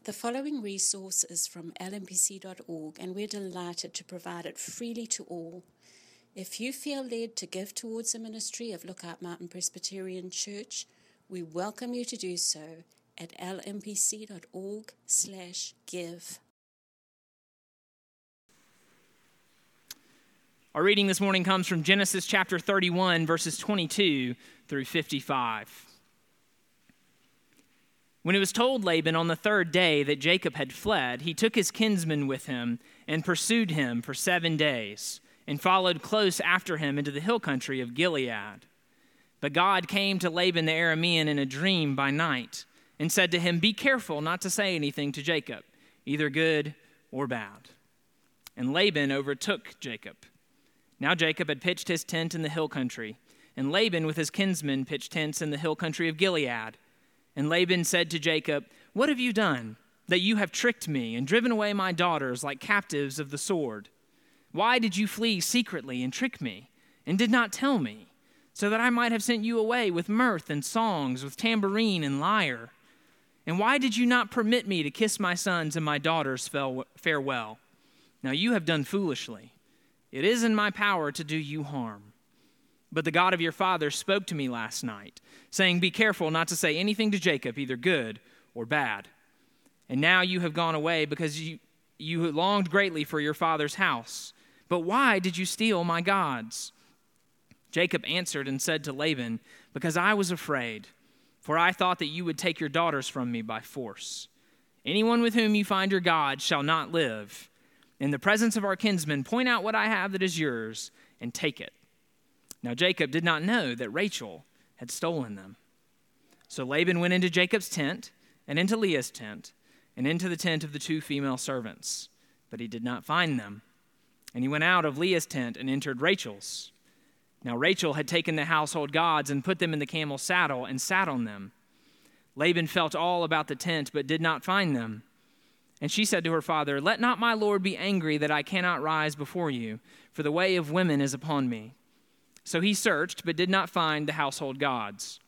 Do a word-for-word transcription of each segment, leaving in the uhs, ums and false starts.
The following resource is from L M P C dot org, and we're delighted to provide it freely to all. If you feel led to give towards the ministry of Lookout Mountain Presbyterian Church, we welcome you to do so at lmpc.org slash give. Our reading this morning comes from Genesis chapter thirty-one, verses twenty-two through fifty-five. When it was told Laban on the third day that Jacob had fled, he took his kinsman with him and pursued him for seven days and followed close after him into the hill country of Gilead. But God came to Laban the Aramean in a dream by night and said to him, "Be careful not to say anything to Jacob, either good or bad." And Laban overtook Jacob. Now Jacob had pitched his tent in the hill country, and Laban with his kinsmen pitched tents in the hill country of Gilead. And Laban said to Jacob, "What have you done, that you have tricked me and driven away my daughters like captives of the sword? Why did you flee secretly and trick me, and did not tell me, so that I might have sent you away with mirth and songs, with tambourine and lyre? And why did you not permit me to kiss my sons and my daughters farewell? Now you have done foolishly. It is in my power to do you harm. But the God of your father spoke to me last night, saying, 'Be careful not to say anything to Jacob, either good or bad.' And now you have gone away because you, you longed greatly for your father's house. But why did you steal my gods?" Jacob answered and said to Laban, "Because I was afraid, for I thought that you would take your daughters from me by force. Anyone with whom you find your gods shall not live. In the presence of our kinsmen, point out what I have that is yours, and take it." Now Jacob did not know that Rachel had stolen them. So Laban went into Jacob's tent, and into Leah's tent, and into the tent of the two female servants, but he did not find them. And he went out of Leah's tent and entered Rachel's. Now Rachel had taken the household gods and put them in the camel's saddle and sat on them. Laban felt all about the tent, but did not find them. And she said to her father, "Let not my lord be angry that I cannot rise before you, for the way of women is upon me." So he searched, but did not find the household gods.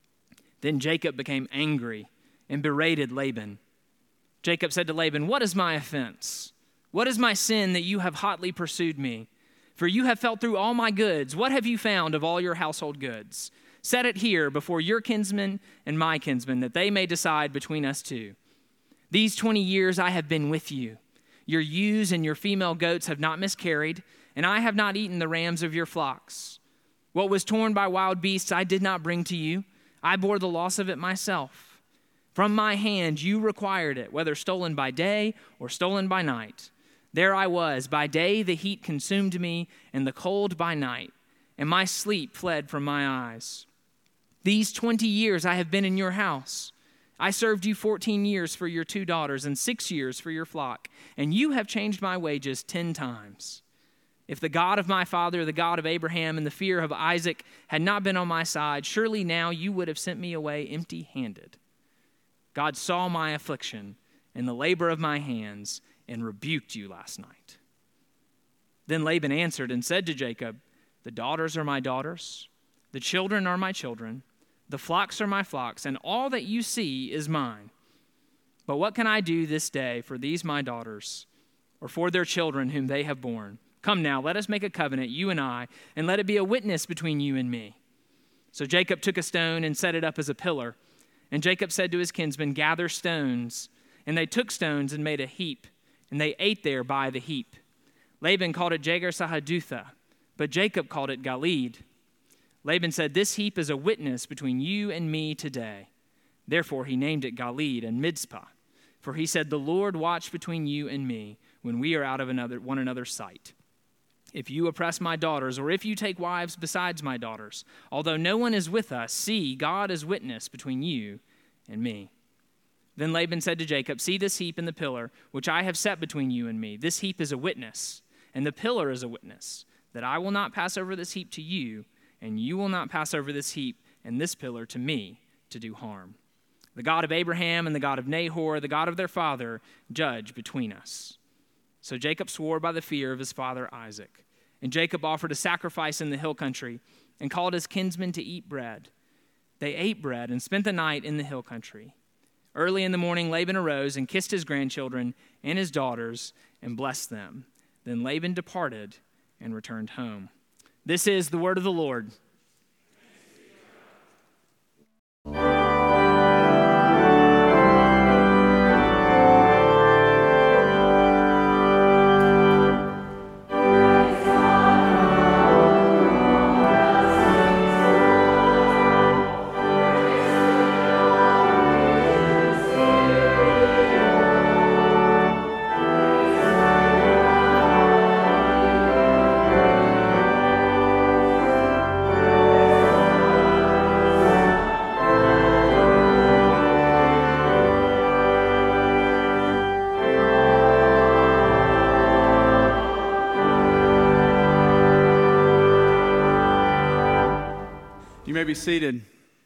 Then Jacob became angry and berated Laban. Jacob said to Laban, "What is my offense? What is my sin that you have hotly pursued me? For you have felt through all my goods. What have you found of all your household goods? Set it here before your kinsmen and my kinsmen, that they may decide between us two. These twenty years I have been with you. Your ewes and your female goats have not miscarried, and I have not eaten the rams of your flocks. What was torn by wild beasts I did not bring to you. I bore the loss of it myself. From my hand you required it, whether stolen by day or stolen by night. There I was. By day the heat consumed me, and the cold by night, and my sleep fled from my eyes. These twenty years I have been in your house. I served you fourteen years for your two daughters and six years for your flock, and you have changed my wages ten times. If the God of my father, the God of Abraham, and the fear of Isaac had not been on my side, surely now you would have sent me away empty-handed. God saw my affliction and the labor of my hands and rebuked you last night." Then Laban answered and said to Jacob, "The daughters are my daughters, the children are my children, the flocks are my flocks, and all that you see is mine. But what can I do this day for these my daughters, or for their children whom they have borne? Come now, let us make a covenant, you and I, and let it be a witness between you and me." So Jacob took a stone and set it up as a pillar. And Jacob said to his kinsmen, "Gather stones." And they took stones and made a heap, and they ate there by the heap. Laban called it Jegar-sahadutha, but Jacob called it Galeed. Laban said, "This heap is a witness between you and me today." Therefore he named it Galeed and Mizpah, for he said, "The Lord watch between you and me when we are out of another, one another's sight. If you oppress my daughters, or if you take wives besides my daughters, although no one is with us, see, God is witness between you and me." Then Laban said to Jacob, "See this heap and the pillar, which I have set between you and me. This heap is a witness, and the pillar is a witness, that I will not pass over this heap to you, and you will not pass over this heap and this pillar to me to do harm. The God of Abraham and the God of Nahor, the God of their father, judge between us." So Jacob swore by the fear of his father Isaac. And Jacob offered a sacrifice in the hill country and called his kinsmen to eat bread. They ate bread and spent the night in the hill country. Early in the morning, Laban arose and kissed his grandchildren and his daughters and blessed them. Then Laban departed and returned home. This is the word of the Lord. Be seated.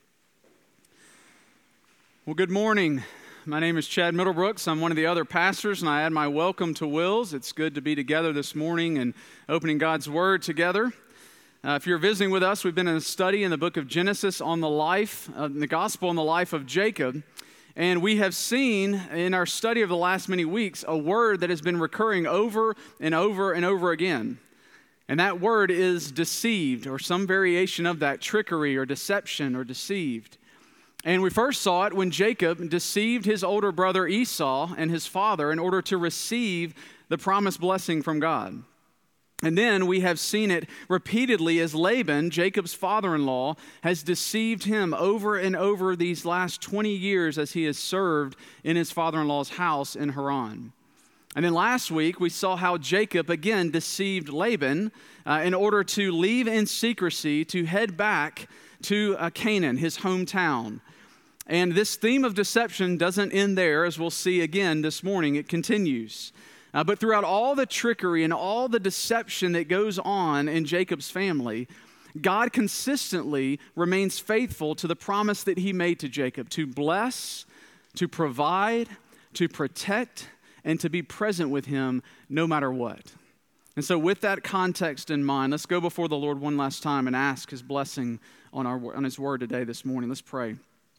Well, good morning. My name is Chad Middlebrooks. I'm one of the other pastors, and I add my welcome to Will's. It's good to be together this morning and opening God's Word together. Uh, if you're visiting with us, we've been in a study in the book of Genesis on the life, uh, the gospel and the life of Jacob. And we have seen in our study of the last many weeks a word that has been recurring over and over and over again. And that word is deceived, or some variation of that, trickery or deception or deceived. And we first saw it when Jacob deceived his older brother Esau and his father in order to receive the promised blessing from God. And then we have seen it repeatedly as Laban, Jacob's father-in-law, has deceived him over and over these last twenty years as he has served in his father-in-law's house in Haran. And then last week, we saw how Jacob again deceived Laban uh, in order to leave in secrecy to head back to uh, Canaan, his hometown. And this theme of deception doesn't end there, as we'll see again this morning. It continues. Uh, but throughout all the trickery and all the deception that goes on in Jacob's family, God consistently remains faithful to the promise that he made to Jacob to bless, to provide, to protect, and to be present with him no matter what. And so with that context in mind, let's go before the Lord one last time and ask his blessing on our on his word today, this morning. Let's pray.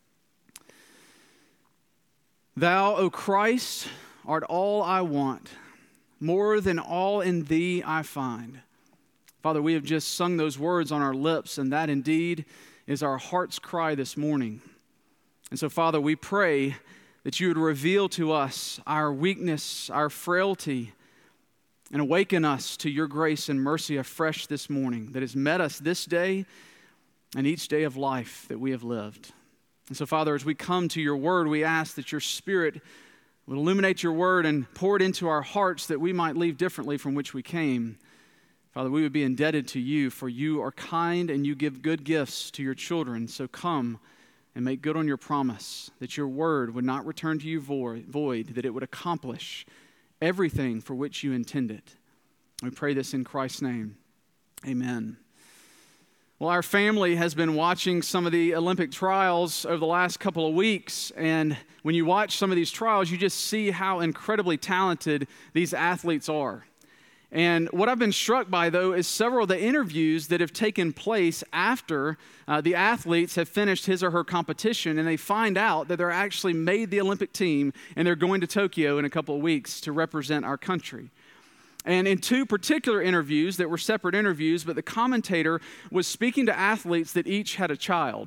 Thou, O Christ, art all I want. More than all in thee I find. Father, we have just sung those words on our lips, and that indeed is our heart's cry this morning. And so, Father, we pray that you would reveal to us our weakness, our frailty, and awaken us to your grace and mercy afresh this morning that has met us this day and each day of life that we have lived. And so, Father, as we come to your word, we ask that your Spirit would illuminate your word and pour it into our hearts that we might leave differently from which we came. Father, we would be indebted to you, for you are kind and you give good gifts to your children. So come and make good on your promise that your word would not return to you void, that it would accomplish everything for which you intended. We pray this in Christ's name. Amen. Well, our family has been watching some of the Olympic trials over the last couple of weeks, and when you watch some of these trials, you just see how incredibly talented these athletes are. And what I've been struck by, though, is several of the interviews that have taken place after uh, the athletes have finished his or her competition, and they find out that they're actually made the Olympic team, and they're going to Tokyo in a couple of weeks to represent our country. And in two particular interviews that were separate interviews, but the commentator was speaking to athletes that each had a child.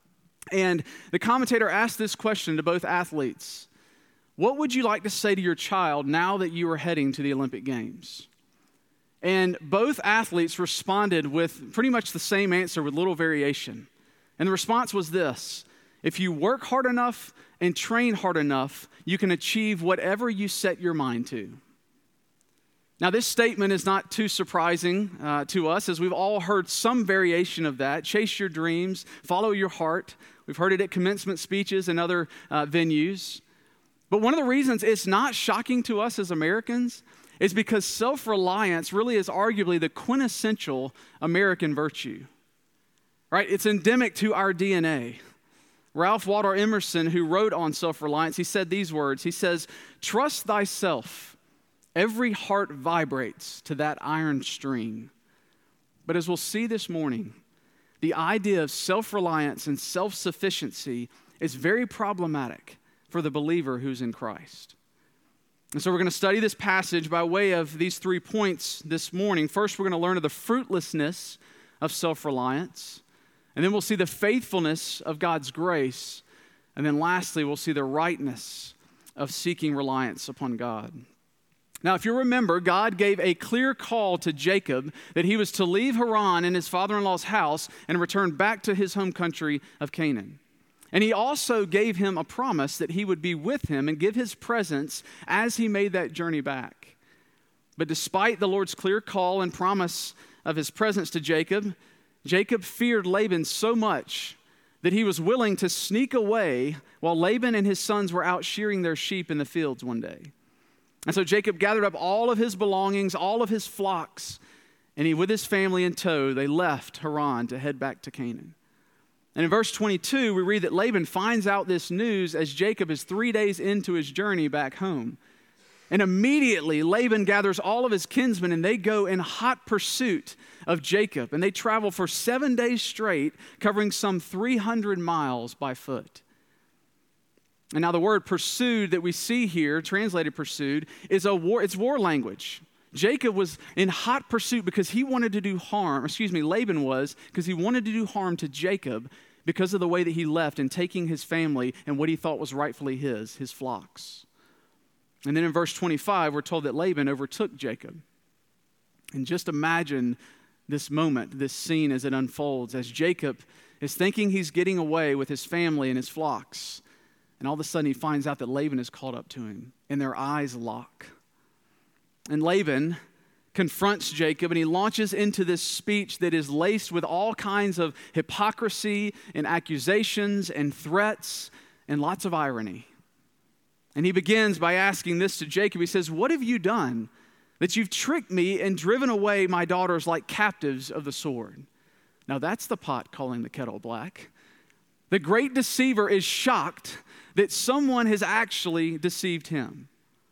And the commentator asked this question to both athletes: what would you like to say to your child now that you are heading to the Olympic Games? And both athletes responded with pretty much the same answer with little variation. And the response was this: if you work hard enough and train hard enough, you can achieve whatever you set your mind to. Now, this statement is not too surprising uh, to us, as we've all heard some variation of that. Chase your dreams, follow your heart. We've heard it at commencement speeches and other uh, venues. But one of the reasons it's not shocking to us as Americans is because self-reliance really is arguably the quintessential American virtue, right? It's endemic to our D N A. Ralph Waldo Emerson, who wrote on self-reliance, he said these words. He says, "Trust thyself. Every heart vibrates to that iron string." But as we'll see this morning, the idea of self-reliance and self-sufficiency is very problematic for the believer who's in Christ. And so we're going to study this passage by way of these three points this morning. First, we're going to learn of the fruitlessness of self-reliance. And then we'll see the faithfulness of God's grace. And then lastly, we'll see the rightness of seeking reliance upon God. Now, if you remember, God gave a clear call to Jacob that he was to leave Haran in his father-in-law's house and return back to his home country of Canaan. And he also gave him a promise that he would be with him and give his presence as he made that journey back. But despite the Lord's clear call and promise of his presence to Jacob, Jacob feared Laban so much that he was willing to sneak away while Laban and his sons were out shearing their sheep in the fields one day. And so Jacob gathered up all of his belongings, all of his flocks, and he, with his family in tow, they left Haran to head back to Canaan. And in verse twenty-two, we read that Laban finds out this news as Jacob is three days into his journey back home. And immediately, Laban gathers all of his kinsmen, and they go in hot pursuit of Jacob. And they travel for seven days straight, covering some three hundred miles by foot. And now the word pursued that we see here, translated pursued, is a war, it's war language. Jacob was in hot pursuit because he wanted to do harm, excuse me, Laban was, because he wanted to do harm to Jacob because of the way that he left and taking his family and what he thought was rightfully his, his flocks. And then in verse twenty-five, we're told that Laban overtook Jacob. And just imagine this moment, this scene as it unfolds, as Jacob is thinking he's getting away with his family and his flocks. And all of a sudden he finds out that Laban is caught up to him, and their eyes lock. And Laban confronts Jacob, and he launches into this speech that is laced with all kinds of hypocrisy and accusations and threats and lots of irony. And he begins by asking this to Jacob. He says, "What have you done that you've tricked me and driven away my daughters like captives of the sword?" Now that's the pot calling the kettle black. The great deceiver is shocked that someone has actually deceived him.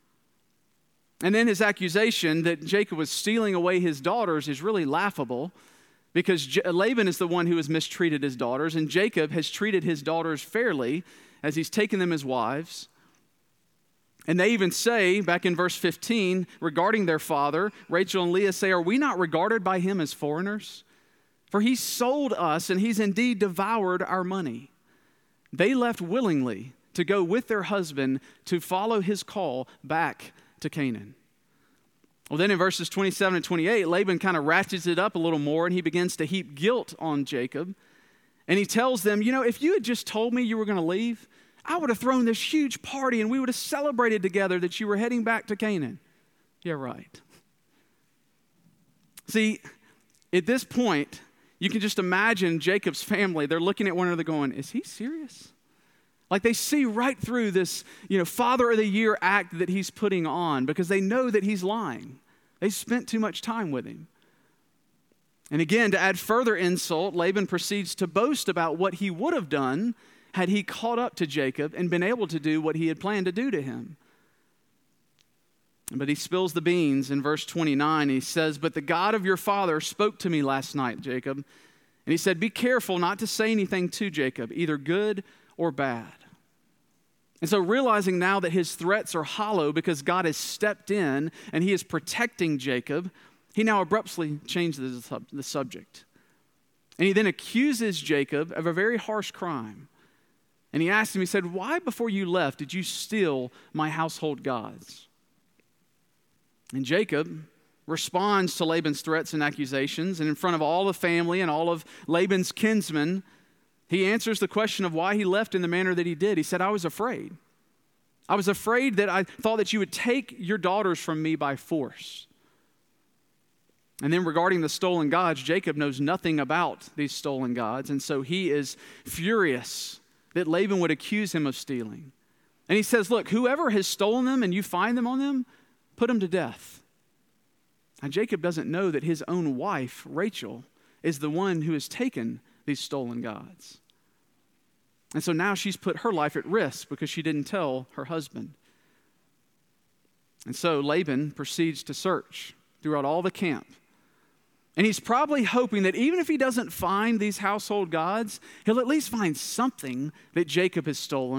And then his accusation that Jacob was stealing away his daughters is really laughable because J- Laban is the one who has mistreated his daughters, and Jacob has treated his daughters fairly as he's taken them as wives. And they even say, back in verse fifteen, regarding their father, Rachel and Leah say, "Are we not regarded by him as foreigners? For he sold us, and he's indeed devoured our money." They left willingly to go with their husband to follow his call back to Canaan. Well, then in verses twenty-seven and twenty-eight, Laban kind of ratchets it up a little more, and he begins to heap guilt on Jacob. And he tells them, you know, if you had just told me you were going to leave, I would have thrown this huge party, and we would have celebrated together that you were heading back to Canaan. Yeah, right. See, at this point, you can just imagine Jacob's family. They're looking at one another going, is he serious? Like they see right through this, you know, Father of the Year act that he's putting on because they know that he's lying. They spent too much time with him. And again, to add further insult, Laban proceeds to boast about what he would have done had he caught up to Jacob and been able to do what he had planned to do to him. But he spills the beans in verse twenty-nine. He says, "But the God of your father spoke to me last night, Jacob. And he said, be careful not to say anything to Jacob, either good or bad." And so realizing now that his threats are hollow because God has stepped in and he is protecting Jacob, he now abruptly changes the subject. And he then accuses Jacob of a very harsh crime. And he asked him, he said, "Why before you left did you steal my household gods?" And Jacob responds to Laban's threats and accusations, and in front of all the family and all of Laban's kinsmen, he answers the question of why he left in the manner that he did. He said, "I was afraid. I was afraid that I thought that you would take your daughters from me by force." And then regarding the stolen gods, Jacob knows nothing about these stolen gods, and so he is furious that Laban would accuse him of stealing. And he says, "Look, whoever has stolen them and you find them on them, put him to death." Now, Jacob doesn't know that his own wife, Rachel, is the one who has taken these stolen gods. And so now she's put her life at risk because she didn't tell her husband. And so Laban proceeds to search throughout all the camp. And he's probably hoping that even if he doesn't find these household gods, he'll at least find something that Jacob has stolen.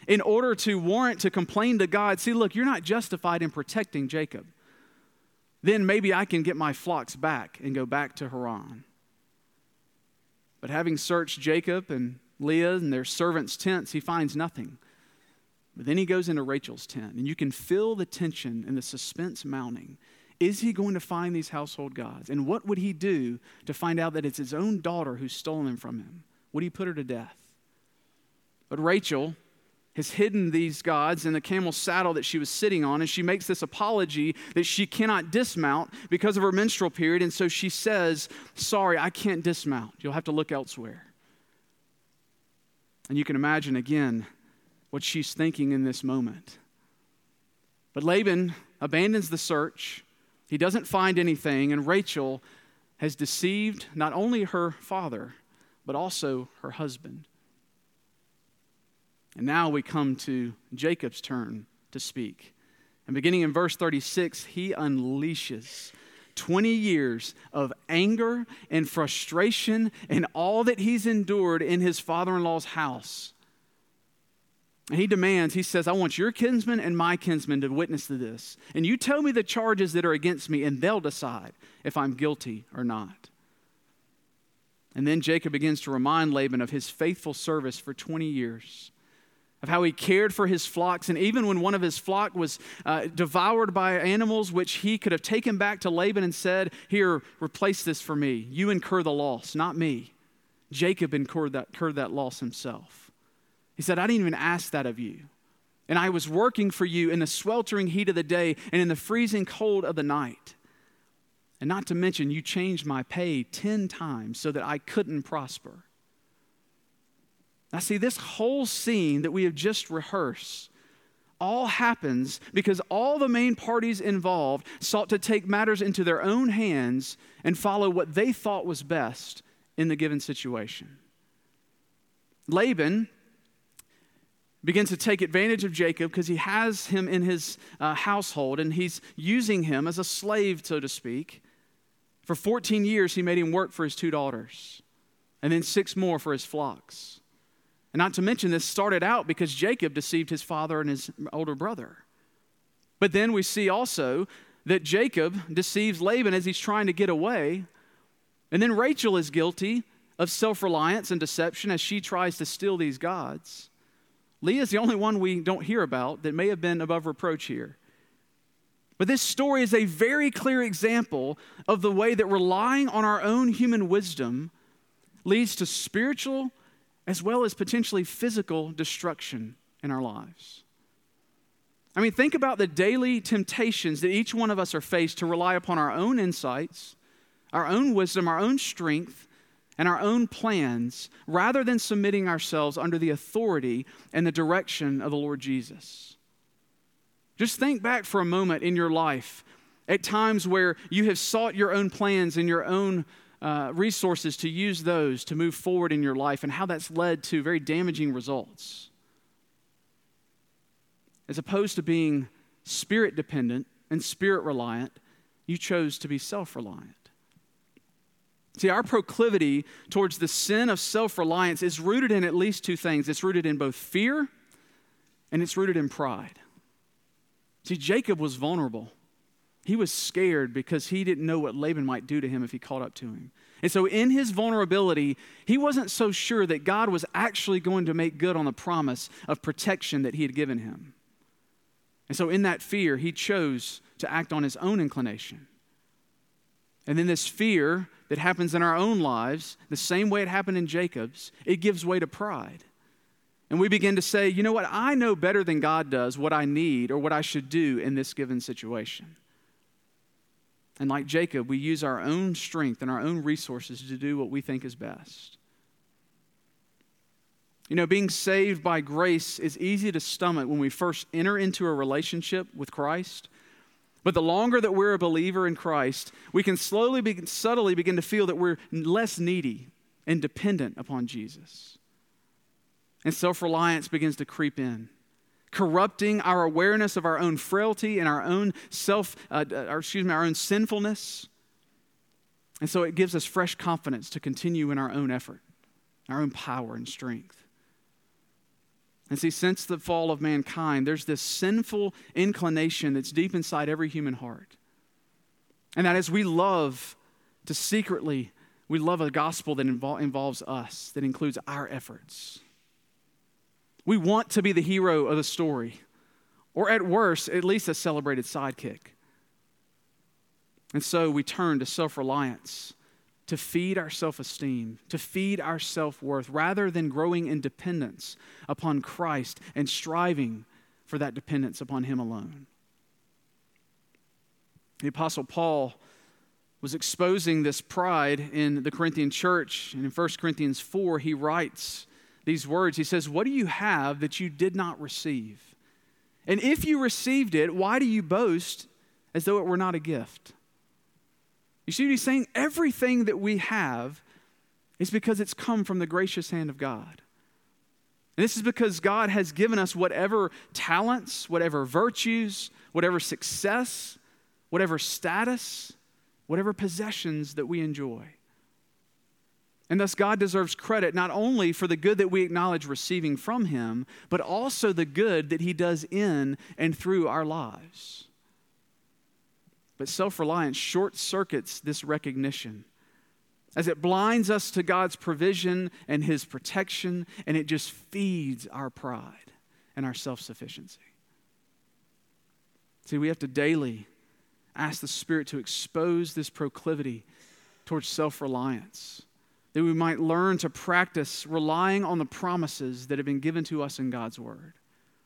in order to warrant to complain to God, see, look, you're not justified in protecting Jacob. Then maybe I can get my flocks back and go back to Haran. But having searched Jacob and Leah and their servants' tents, he finds nothing. But then he goes into Rachel's tent, and you can feel the tension and the suspense mounting. Is he going to find these household gods? And what would he do to find out that it's his own daughter who's stolen them from him? Would he put her to death? But Rachel has hidden these gods in the camel's saddle that she was sitting on, and she makes this apology that she cannot dismount because of her menstrual period, and so she says, sorry, I can't dismount. You'll have to look elsewhere. And you can imagine again what she's thinking in this moment. But Laban abandons the search. He doesn't find anything, and Rachel has deceived not only her father, but also her husband. And now we come to Jacob's turn to speak. And beginning in verse thirty-six, he unleashes twenty years of anger and frustration and all that he's endured in his father-in-law's house. And he demands, he says, I want your kinsman and my kinsman to witness to this. And you tell me the charges that are against me, and they'll decide if I'm guilty or not. And then Jacob begins to remind Laban of his faithful service for twenty years, of how he cared for his flocks. And even when one of his flock was uh, devoured by animals, which he could have taken back to Laban and said, here, replace this for me. You incur the loss, not me. Jacob incurred that, incurred that loss himself. He said, I didn't even ask that of you. And I was working for you in the sweltering heat of the day and in the freezing cold of the night. And not to mention, you changed my pay ten times so that I couldn't prosper. Now see, this whole scene that we have just rehearsed all happens because all the main parties involved sought to take matters into their own hands and follow what they thought was best in the given situation. Laban begins to take advantage of Jacob because he has him in his uh, household, and he's using him as a slave, so to speak. For fourteen years, he made him work for his two daughters, and then six more for his flocks. And not to mention, this started out because Jacob deceived his father and his older brother. But then we see also that Jacob deceives Laban as he's trying to get away. And then Rachel is guilty of self-reliance and deception as she tries to steal these gods. Leah is the only one we don't hear about that may have been above reproach here. But this story is a very clear example of the way that relying on our own human wisdom leads to spiritual as well as potentially physical destruction in our lives. I mean, think about the daily temptations that each one of us are faced to rely upon our own insights, our own wisdom, our own strength, and our own plans, rather than submitting ourselves under the authority and the direction of the Lord Jesus. Just think back for a moment in your life at times where you have sought your own plans and your own uh, resources to use those to move forward in your life, and how that's led to very damaging results. As opposed to being spirit dependent and spirit reliant, you chose to be self-reliant. See, our proclivity towards the sin of self-reliance is rooted in at least two things. It's rooted in both fear and it's rooted in pride. See, Jacob was vulnerable. He was scared because he didn't know what Laban might do to him if he caught up to him. And so in his vulnerability, he wasn't so sure that God was actually going to make good on the promise of protection that he had given him. And so in that fear, he chose to act on his own inclination. And then this fear that happens in our own lives, the same way it happened in Jacob's, it gives way to pride. And we begin to say, you know what, I know better than God does what I need or what I should do in this given situation. And like Jacob, we use our own strength and our own resources to do what we think is best. You know, being saved by grace is easy to stomach when we first enter into a relationship with Christ. But the longer that we're a believer in Christ, we can slowly, begin, subtly begin to feel that we're less needy and dependent upon Jesus. And self-reliance begins to creep in, corrupting our awareness of our own frailty and our own self, uh, or excuse me, our own sinfulness. And so it gives us fresh confidence to continue in our own effort, our own power and strength. And see, since the fall of mankind, there's this sinful inclination that's deep inside every human heart. And that is we love to secretly, we love a gospel that invol- involves us, that includes our efforts. We want to be the hero of the story, or at worst, at least a celebrated sidekick. And so we turn to self-reliance to feed our self-esteem, to feed our self-worth, rather than growing in dependence upon Christ and striving for that dependence upon Him alone. The Apostle Paul was exposing this pride in the Corinthian church, and in First Corinthians four, he writes these words. He says, "What do you have that you did not receive? And if you received it, why do you boast as though it were not a gift?" You see what he's saying? Everything that we have is because it's come from the gracious hand of God. And this is because God has given us whatever talents, whatever virtues, whatever success, whatever status, whatever possessions that we enjoy. And thus God deserves credit not only for the good that we acknowledge receiving from Him, but also the good that He does in and through our lives. But self-reliance short-circuits this recognition as it blinds us to God's provision and His protection, and it just feeds our pride and our self-sufficiency. See, we have to daily ask the Spirit to expose this proclivity towards self-reliance, that we might learn to practice relying on the promises that have been given to us in God's Word.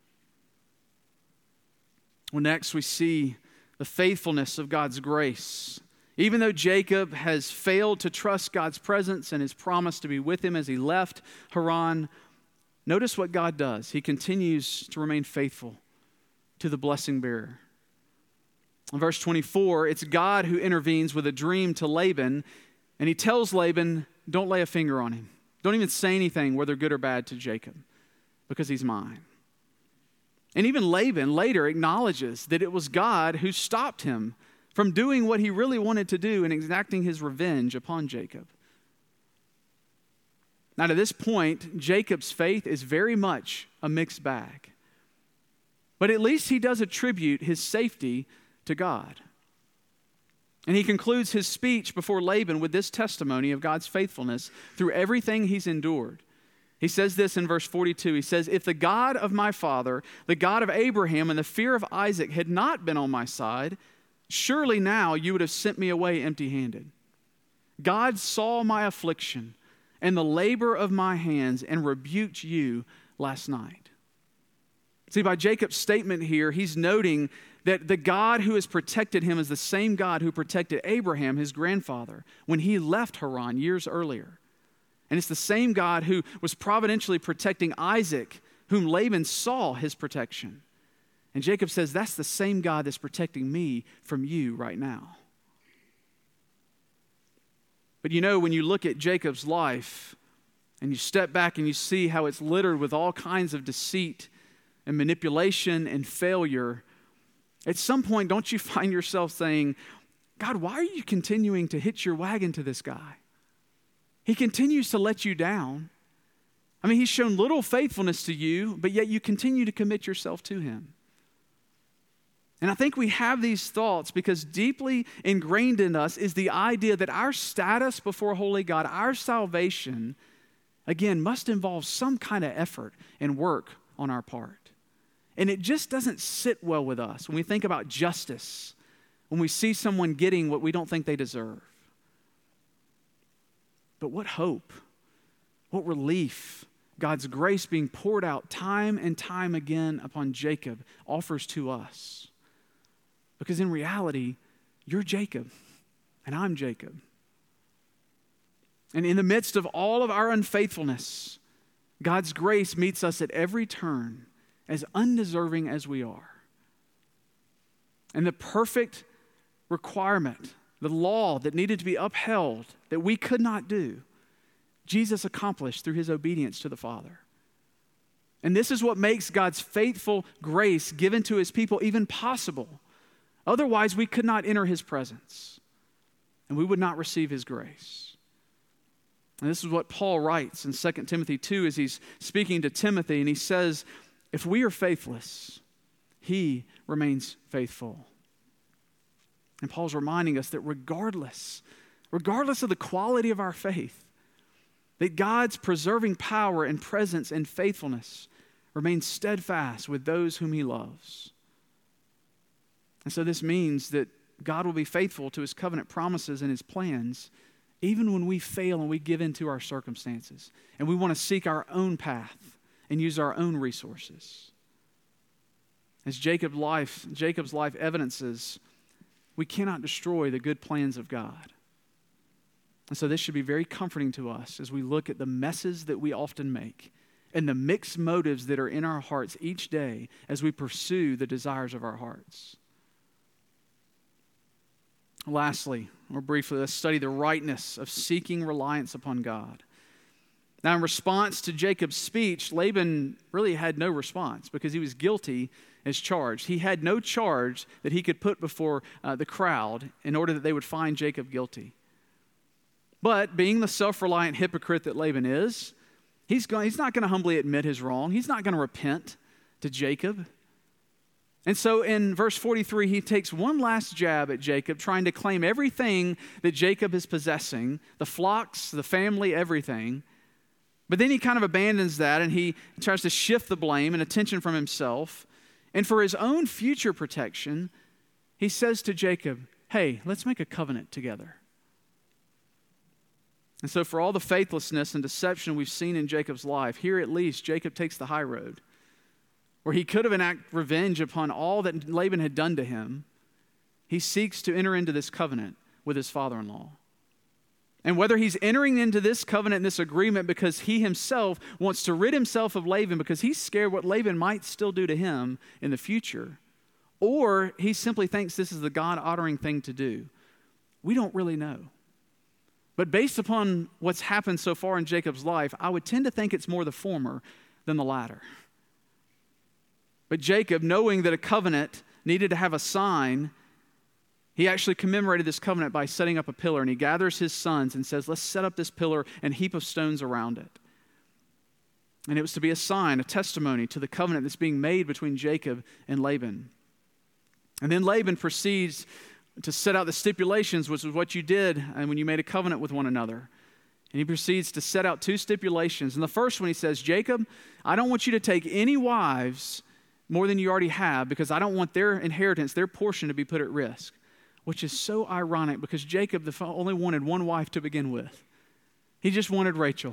Well, next we see the faithfulness of God's grace. Even though Jacob has failed to trust God's presence and His promise to be with him as he left Haran, notice what God does. He continues to remain faithful to the blessing bearer. In verse twenty-four, it's God who intervenes with a dream to Laban, and he tells Laban, don't lay a finger on him. Don't even say anything, whether good or bad, to Jacob, because he's mine. And even Laban later acknowledges that it was God who stopped him from doing what he really wanted to do and exacting his revenge upon Jacob. Now, to this point, Jacob's faith is very much a mixed bag. But at least he does attribute his safety to God. And he concludes his speech before Laban with this testimony of God's faithfulness through everything he's endured. He says this in verse forty-two. He says, "If the God of my father, the God of Abraham, and the fear of Isaac had not been on my side, surely now you would have sent me away empty-handed. God saw my affliction and the labor of my hands and rebuked you last night." See, by Jacob's statement here, he's noting that the God who has protected him is the same God who protected Abraham, his grandfather, when he left Haran years earlier. And it's the same God who was providentially protecting Isaac, whom Laban saw his protection. And Jacob says, that's the same God that's protecting me from you right now. But you know, when you look at Jacob's life and you step back and you see how it's littered with all kinds of deceit and manipulation and failure, at some point, don't you find yourself saying, God, why are you continuing to hitch your wagon to this guy? He continues to let you down. I mean, he's shown little faithfulness to you, but yet you continue to commit yourself to him. And I think we have these thoughts because deeply ingrained in us is the idea that our status before holy God, our salvation, again, must involve some kind of effort and work on our part. And it just doesn't sit well with us when we think about justice, when we see someone getting what we don't think they deserve. But what hope, what relief God's grace being poured out time and time again upon Jacob offers to us. Because in reality, you're Jacob and I'm Jacob. And in the midst of all of our unfaithfulness, God's grace meets us at every turn as undeserving as we are. And the perfect requirement, the law that needed to be upheld, that we could not do, Jesus accomplished through his obedience to the Father. And this is what makes God's faithful grace given to his people even possible. Otherwise, we could not enter his presence, and we would not receive his grace. And this is what Paul writes in Second Timothy two as he's speaking to Timothy, and he says, if we are faithless, he remains faithful. And Paul's reminding us that regardless, regardless of the quality of our faith, that God's preserving power and presence and faithfulness remains steadfast with those whom he loves. And so this means that God will be faithful to his covenant promises and his plans, even when we fail and we give in to our circumstances and we want to seek our own path and use our own resources. As Jacob's life, Jacob's life evidences, we cannot destroy the good plans of God. And so this should be very comforting to us as we look at the messes that we often make and the mixed motives that are in our hearts each day as we pursue the desires of our hearts. Lastly, or briefly, let's study the rightness of seeking reliance upon God. Now, in response to Jacob's speech, Laban really had no response because he was guilty as charged. He had no charge that he could put before uh, the crowd in order that they would find Jacob guilty. But being the self-reliant hypocrite that Laban is, he's, going, he's not going to humbly admit his wrong. He's not going to repent to Jacob. And so in verse forty-three, he takes one last jab at Jacob, trying to claim everything that Jacob is possessing, the flocks, the family, everything. But then he kind of abandons that and he tries to shift the blame and attention from himself. And for his own future protection, he says to Jacob, hey, let's make a covenant together. And so for all the faithlessness and deception we've seen in Jacob's life, here at least Jacob takes the high road, where he could have enacted revenge upon all that Laban had done to him. He seeks to enter into this covenant with his father-in-law. And whether he's entering into this covenant, this agreement, because he himself wants to rid himself of Laban because he's scared what Laban might still do to him in the future, or he simply thinks this is the God-honoring thing to do, we don't really know. But based upon what's happened so far in Jacob's life, I would tend to think it's more the former than the latter. But Jacob, knowing that a covenant needed to have a sign, he actually commemorated this covenant by setting up a pillar. And he gathers his sons and says, let's set up this pillar and heap of stones around it. And it was to be a sign, a testimony to the covenant that's being made between Jacob and Laban. And then Laban proceeds to set out the stipulations, which is what you did and when you made a covenant with one another. And he proceeds to set out two stipulations. And the first one, he says, Jacob, I don't want you to take any wives more than you already have, because I don't want their inheritance, their portion, to be put at risk. Which is so ironic, because Jacob the only wanted one wife to begin with. He just wanted Rachel.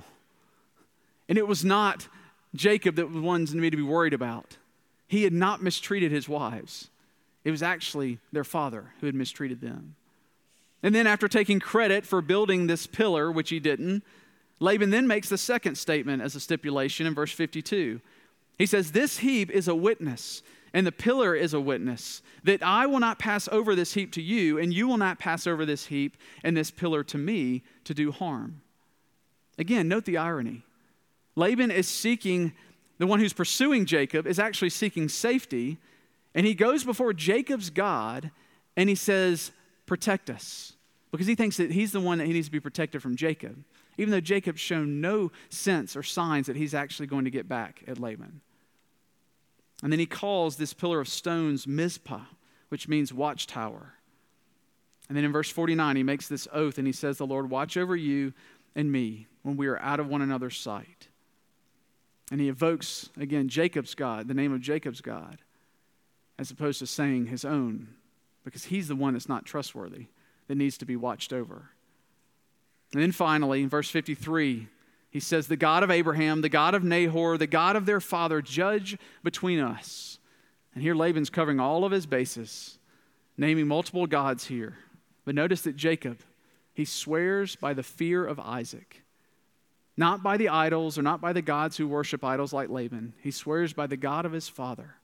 And it was not Jacob that was one to be worried about. He had not mistreated his wives. It was actually their father who had mistreated them. And then after taking credit for building this pillar, which he didn't, Laban then makes the second statement as a stipulation in verse fifty-two. He says, this heap is a witness, and the pillar is a witness, that I will not pass over this heap to you, and you will not pass over this heap and this pillar to me to do harm. Again, note the irony. Laban is seeking, the one who's pursuing Jacob is actually seeking safety, and he goes before Jacob's God, and he says, protect us, because he thinks that he's the one that he needs to be protected from Jacob, even though Jacob's shown no sense or signs that he's actually going to get back at Laban. And then he calls this pillar of stones Mizpah, which means watchtower. And then in verse forty-nine, he makes this oath and he says, the Lord watch over you and me when we are out of one another's sight. And he evokes, again, Jacob's God, the name of Jacob's God, as opposed to saying his own, because he's the one that's not trustworthy, that needs to be watched over. And then finally, in verse fifty-three, he says, the God of Abraham, the God of Nahor, the God of their father, judge between us. And here Laban's covering all of his bases, naming multiple gods here. But notice that Jacob, he swears by the fear of Isaac. Not by the idols or not by the gods who worship idols like Laban. He swears by the God of his father.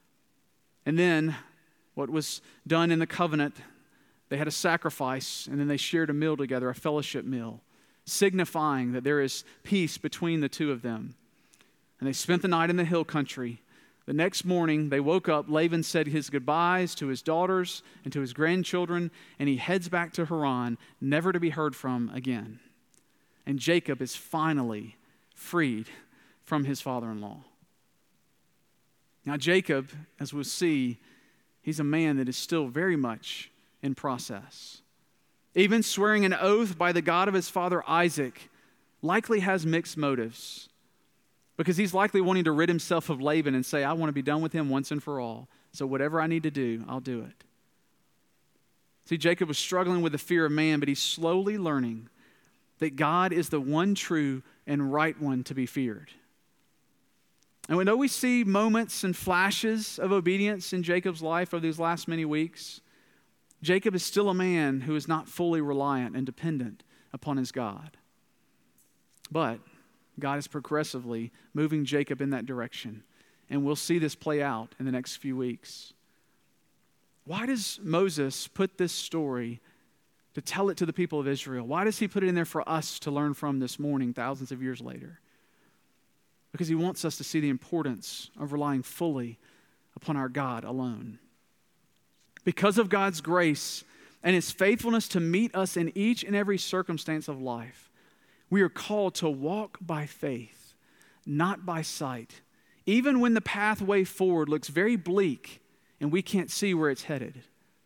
And then what was done in the covenant, they had a sacrifice and then they shared a meal together, a fellowship meal, signifying that there is peace between the two of them. And they spent the night in the hill country. The next morning, they woke up. Laban said his goodbyes to his daughters and to his grandchildren, and he heads back to Haran, never to be heard from again. and Jacob is finally freed from his father-in-law. Now, Jacob, as we'll see, he's a man that is still very much in process. Even swearing an oath by the God of his father Isaac likely has mixed motives, because he's likely wanting to rid himself of Laban and say, I want to be done with him once and for all. So whatever I need to do, I'll do it. See, Jacob was struggling with the fear of man, but he's slowly learning that God is the one true and right one to be feared. And we know we see moments and flashes of obedience in Jacob's life over these last many weeks, Jacob is still a man who is not fully reliant and dependent upon his God. But God is progressively moving Jacob in that direction, and we'll see this play out in the next few weeks. Why does Moses put this story to tell it to the people of Israel? Why does he put it in there for us to learn from this morning, thousands of years later? Because he wants us to see the importance of relying fully upon our God alone. Because of God's grace and his faithfulness to meet us in each and every circumstance of life, we are called to walk by faith, not by sight, even when the pathway forward looks very bleak and we can't see where it's headed.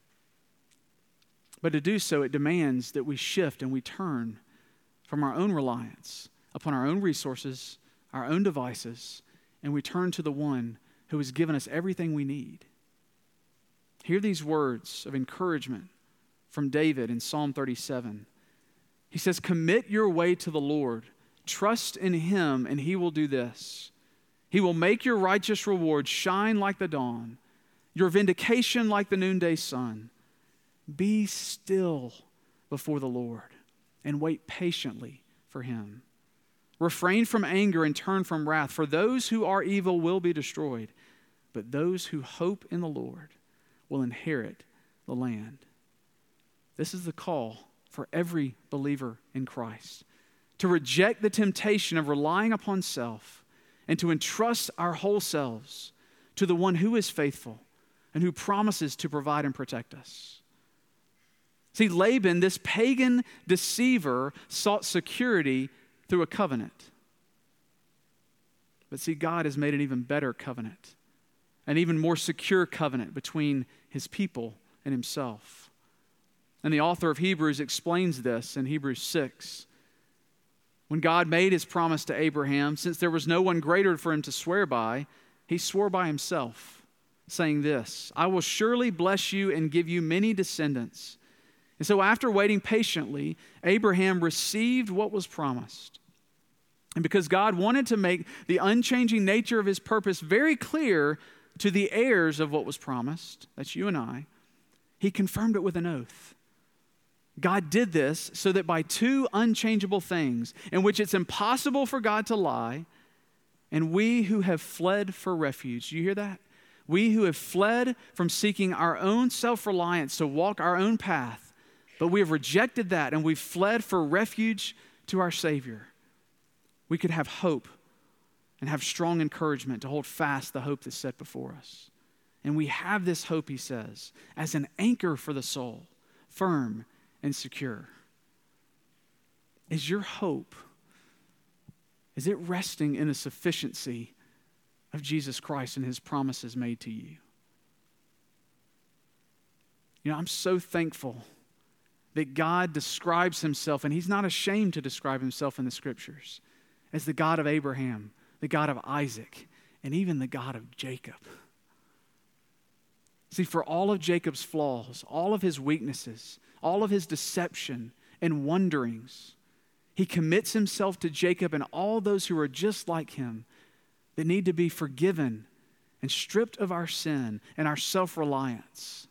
But to do so, it demands that we shift and we turn from our own reliance upon our own resources, our own devices, and we turn to the one who has given us everything we need. Hear these words of encouragement from David in Psalm thirty-seven. He says, commit your way to the Lord. Trust in him, and he will do this. He will make your righteous reward shine like the dawn, your vindication like the noonday sun. Be still before the Lord and wait patiently for him. Refrain from anger and turn from wrath, for those who are evil will be destroyed, but those who hope in the Lord will inherit the land. This is the call for every believer in Christ, to reject the temptation of relying upon self and to entrust our whole selves to the one who is faithful and who promises to provide and protect us. See, Laban, this pagan deceiver, sought security through a covenant. But see, God has made an even better covenant, an even more secure covenant between his people and himself. And the author of Hebrews explains this in Hebrews six. When God made his promise to Abraham, since there was no one greater for him to swear by, he swore by himself, saying this, I will surely bless you and give you many descendants. And so after waiting patiently, Abraham received what was promised. And because God wanted to make the unchanging nature of his purpose very clear to the heirs of what was promised, that's you and I, he confirmed it with an oath. God did this so that by two unchangeable things, in which it's impossible for God to lie, and we who have fled for refuge, do you hear that? We who have fled from seeking our own self-reliance to walk our own path, but we have rejected that and we've fled for refuge to our Savior. We could have hope and have strong encouragement to hold fast the hope that's set before us. And we have this hope, he says, as an anchor for the soul, firm and secure. Is your hope, is it resting in the sufficiency of Jesus Christ and his promises made to you? You know, I'm so thankful that God describes himself, and he's not ashamed to describe himself in the scriptures, as the God of Abraham, the God of Isaac, and even the God of Jacob. See, for all of Jacob's flaws, all of his weaknesses, all of his deception and wanderings, he commits himself to Jacob and all those who are just like him that need to be forgiven and stripped of our sin and our self-reliance.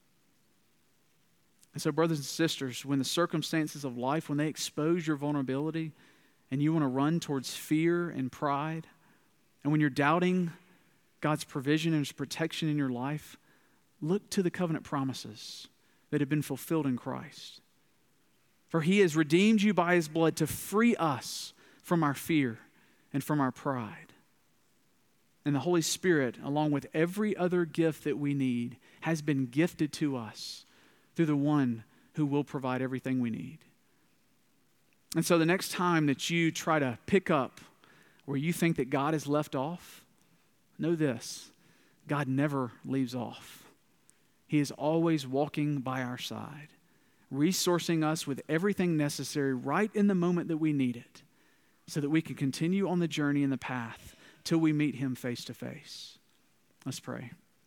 And so, brothers and sisters, when the circumstances of life, when they expose your vulnerability and you want to run towards fear and pride, and when you're doubting God's provision and his protection in your life, look to the covenant promises that have been fulfilled in Christ. For he has redeemed you by his blood to free us from our fear and from our pride. And the Holy Spirit, along with every other gift that we need, has been gifted to us through the one who will provide everything we need. And so the next time that you try to pick up where you think that God has left off, know this: God never leaves off. He is always walking by our side, resourcing us with everything necessary right in the moment that we need it, so that we can continue on the journey and the path till we meet him face to face. Let's pray.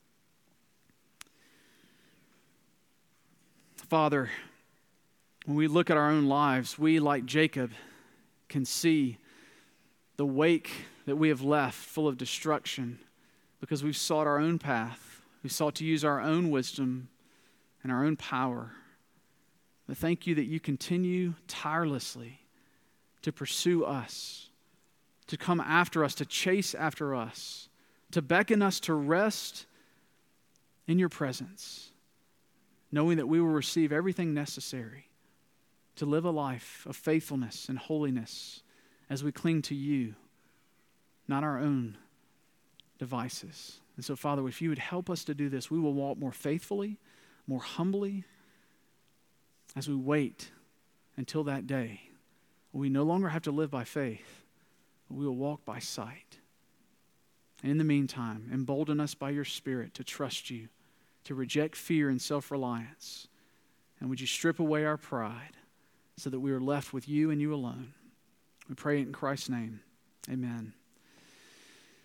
Father, when we look at our own lives, we, like Jacob, can see the wake that we have left full of destruction because we've sought our own path. We've sought to use our own wisdom and our own power. But thank you that you continue tirelessly to pursue us, to come after us, to chase after us, to beckon us to rest in your presence, knowing that we will receive everything necessary to live a life of faithfulness and holiness as we cling to you, not our own devices. And so, Father, if you would help us to do this, we will walk more faithfully, more humbly, as we wait until that day. We no longer have to live by faith, but we will walk by sight. And in the meantime, embolden us by your Spirit to trust you, to reject fear and self-reliance. And would you strip away our pride so that we are left with you and you alone? We pray it in Christ's name. Amen.